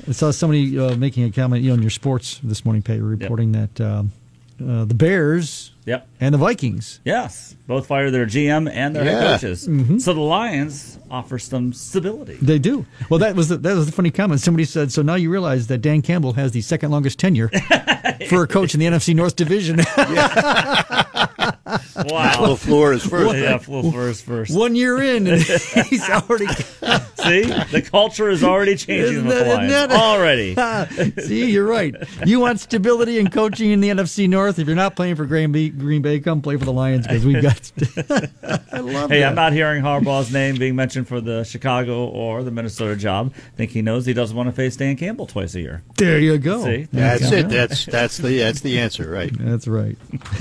I saw somebody making a comment in your sports this morning, Pat, reporting that the Bears and the Vikings. Yes, both fired their GM and their head coaches. Mm-hmm. So the Lions offer some stability. They do. Well, that was the funny comment. Somebody said, so now you realize that Dan Campbell has the second longest tenure for a coach in the NFC North Division. Wow. LaFleur is first. LaFleur is first. 1 year in, and he's already... See? The culture is already changing with the Lions. Already. See, you're right. You want stability in coaching in the NFC North? If you're not playing for Green Bay, come play for the Lions, because we've got... I love that. Hey, I'm not hearing Harbaugh's name being mentioned for the Chicago or the Minnesota job. I think he knows he doesn't want to face Dan Campbell twice a year. There you go. See? That's it. That's the answer, right? That's right.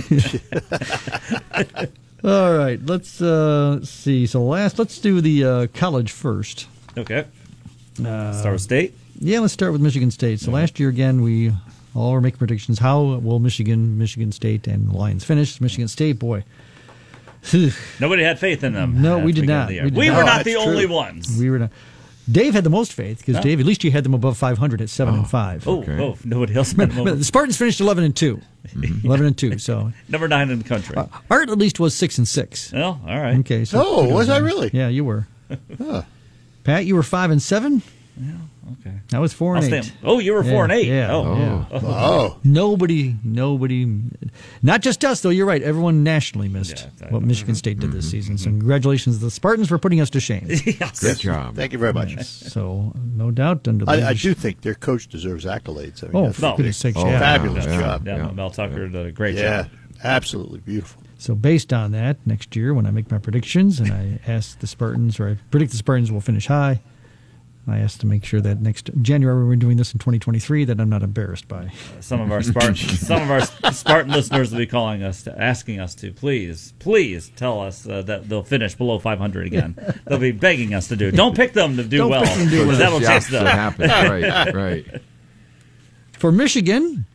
All right, let's see. So let's do the college first. Okay. Start with State? Yeah, let's start with Michigan State. So last year, again, we all were making predictions. How will Michigan State, and the Lions finish? Michigan State, boy. Nobody had faith in them. No, we did not. We were not the only ones. We were not. Dave had the most faith, because Dave, at least you had them above 500 at 7-5. Oh, nobody else had them over. The Spartans finished 11-2. 11-2 so number 9 in the country. Art at least was 6-6. Well, all right. Okay. So was I really? Yeah, you were. Pat, you were 5-7. Yeah. Okay. I was 4-8. Oh, you were 4-8. Yeah. Oh. Nobody. Not just us, though. You're right. Everyone nationally missed what Michigan State did this season. So congratulations to the Spartans for putting us to shame. Yes. Good job. Thank you very much. Yes. So no doubt under the I do think their coach deserves accolades. I mean, for goodness sakes, fabulous job. Yeah, Mel Tucker did a great job. job. Absolutely beautiful. So based on that, next year when I make my predictions and I ask the Spartans, or I predict the Spartans will finish high, I asked to make sure that next January, when we're doing this in 2023, that I'm not embarrassed by. Some of our Spartan listeners will be calling us, asking us to please tell us that they'll finish below 500 again. They'll be begging us to do it. Don't pick them to do well, because that'll change them. Right. For Michigan,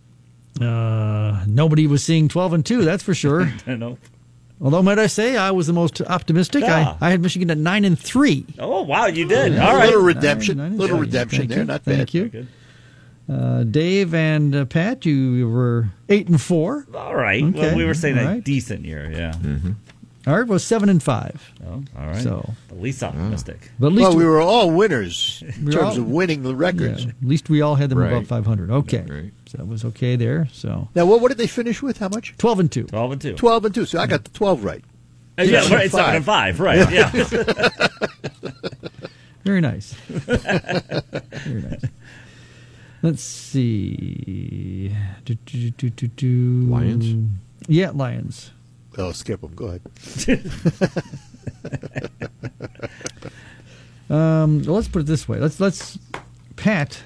nobody was seeing 12-2. That's for sure. Nope. Although, might I say, I was the most optimistic. Yeah. I had Michigan at 9-3. Oh, wow, you did. All right. A little redemption. Thank there. You. Not bad. Thank you. Dave and Pat, you were 8-4. All right. Okay. Well, we were saying a decent year, yeah. Mm-hmm. Art was 7-5. Oh, all right. So at least optimistic. But at least we were all winners in terms of winning the records. Yeah, at least we all had them Right. above 500. Okay. Right. So that was okay there. So Now, what did they finish with? How much? 12-2. 12-2. 12-2. So I got the 12 right. Yeah, right, 7-5. Right. Yeah. Very nice. Very nice. Let's see. Lions? Yeah, Lions. Oh, skip them. Go ahead. Let's put it this way. Let's Pat.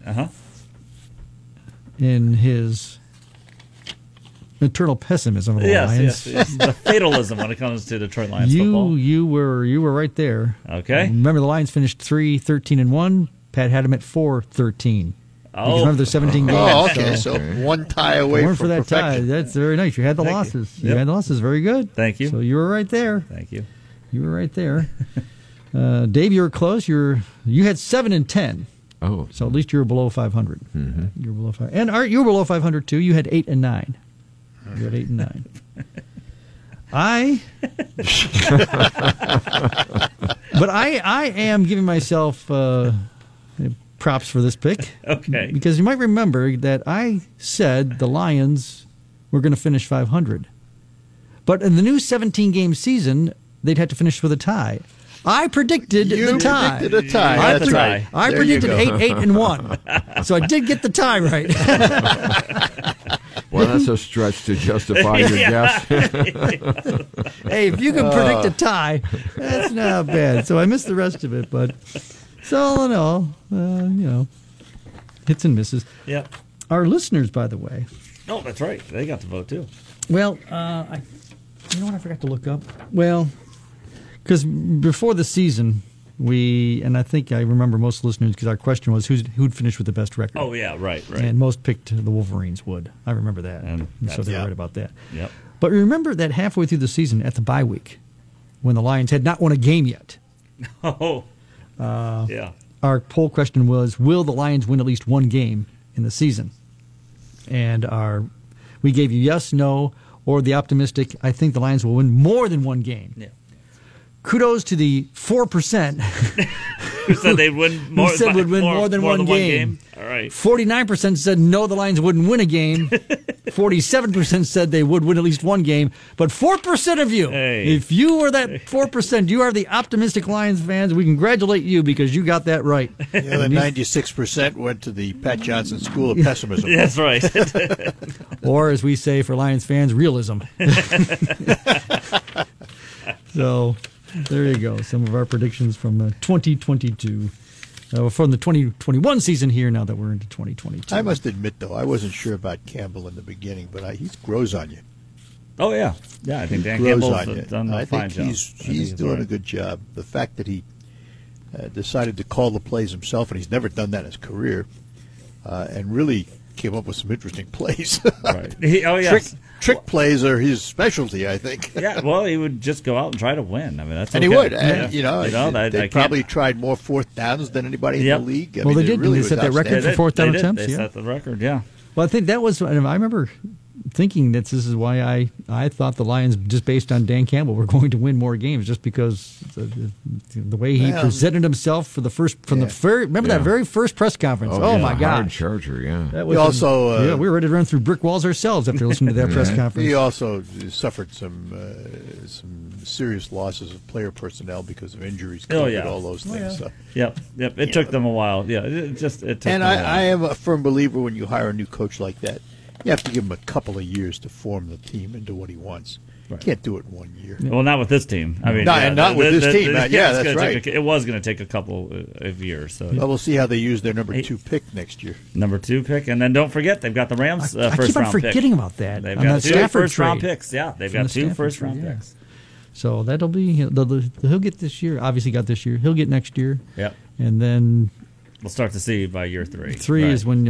In his eternal pessimism of the Lions. Yes. The fatalism when it comes to Detroit Lions football. You were right there. Okay. Remember, the Lions finished 3-13-1. Pat had them at 4-13. Because remember, there's 17 games. Oh, okay. So one tie away from for that perfection. tie. That's very nice. You had the losses. You had the losses. Very good. Thank you. So you were right there. Thank you. You were right there. Dave, you were close. You had 7-10. Oh. So at least you were below 500. Mm-hmm. You were below 500. And Art, you were below 500 too. You had 8-9. You had 8-9. But I am giving myself props for this pick. Okay. Because you might remember that I said the Lions were going to finish 500. But in the new 17-game season, they'd have to finish with a tie. I predicted the tie. You predicted a tie. That's right. I predicted 8-1. So I did get the tie right. Well, that's a stretch to justify your guess. Hey, if you can predict a tie, that's not bad. So I missed the rest of it, but so all in all, hits and misses. Yeah. Our listeners, by the way. Oh, that's right. They got to vote too. Well, you know what I forgot to look up? Well, because before the season, and I think I remember most listeners, because our question was who'd finish with the best record. Oh, yeah, right. And most picked the Wolverines would. I remember that. And so they were right about that. Yep. But remember that halfway through the season at the bye week, when the Lions had not won a game yet. Oh, yeah. our poll question was, will the Lions win at least one game in the season? And we gave you yes, no, or the optimistic, I think the Lions will win more than one game. Yeah. Kudos to the 4%. Who said they'd win more, Who said would win more than one game. All right. 49% said no, the Lions wouldn't win a game. 47% said they would win at least one game. But 4% of you, if you were that 4%, you are the optimistic Lions fans. We congratulate you because you got that right. The other 96% went to the Pat Johnson School of Pessimism. That's right. Or, as we say for Lions fans, realism. So, there you go. Some of our predictions from 2022. From the 2021 season here, now that we're into 2022. I must admit, though, I wasn't sure about Campbell in the beginning, but he grows on you. Oh, yeah. Yeah, I think Dan Grows Campbell's on you. done a fine job. He's doing a good job. The fact that he decided to call the plays himself, and he's never done that in his career, and really came up with some interesting plays. Right. Oh, yes. Trick plays are his specialty, I think. Yeah, well, he would just go out and try to win. I mean, that's and okay. he would. Yeah. And, they probably tried more fourth downs than anybody in the league. Well, they did. Really they set that record for fourth down attempts. They set the record, yeah. Well, I think that was, I remember thinking that this is why I thought the Lions, just based on Dan Campbell, were going to win more games, just because the way he presented himself for the first that very first press conference. Oh my God, hard charger, yeah. That was we were ready to run through brick walls ourselves after listening to that press conference. He also suffered some serious losses of player personnel because of injuries, COVID, all those things. So. Yep. It took them a while. Yeah, it took them a while. I am a firm believer when you hire a new coach like that, you have to give him a couple of years to form the team into what he wants. Right. You can't do it in 1 year. Well, not with this team. I mean, not with this team. That's right. It was going to take a couple of years. So we'll see how they use their number 2 pick next year. Number 2 pick, and then don't forget they've got the Rams first round pick. I keep on forgetting about that. They've got 2 first round picks. Yeah, they've got 2 first round picks. So that'll be he'll get this year. Obviously, got this year. He'll get next year. Yep. And then we'll start to see by year 3. 3 is when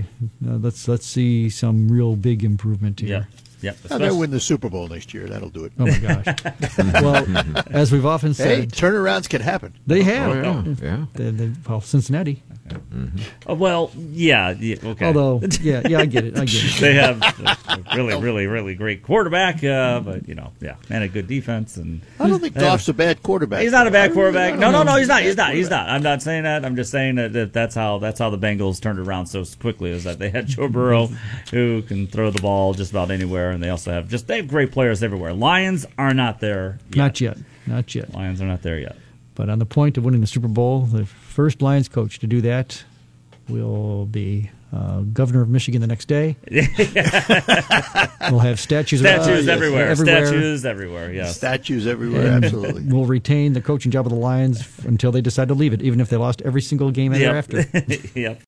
let's see some real big improvement here. Yep. They'll win the Super Bowl next year. That'll do it. Oh my gosh. Well, as we've often said, turnarounds can happen. They have. Oh, yeah. Well, Cincinnati. Okay. Well, yeah. Okay. Although, I get it. They have a really great quarterback, but and a good defense. And I don't think Goff's a bad quarterback. He's not a bad quarterback. No, he's not. He's not. I'm not saying that. I'm just saying that's how the Bengals turned around so quickly. Is that they had Joe Burrow, who can throw the ball just about anywhere, and they also have they have great players everywhere. Lions are not there yet. Not yet. Lions are not there yet. But on the point of winning the Super Bowl, the first Lions coach to do that will be governor of Michigan the next day. We'll have statues everywhere. Statues everywhere, yes. Statues everywhere, absolutely. We'll retain the coaching job of the Lions until they decide to leave it, even if they lost every single game thereafter. Yep.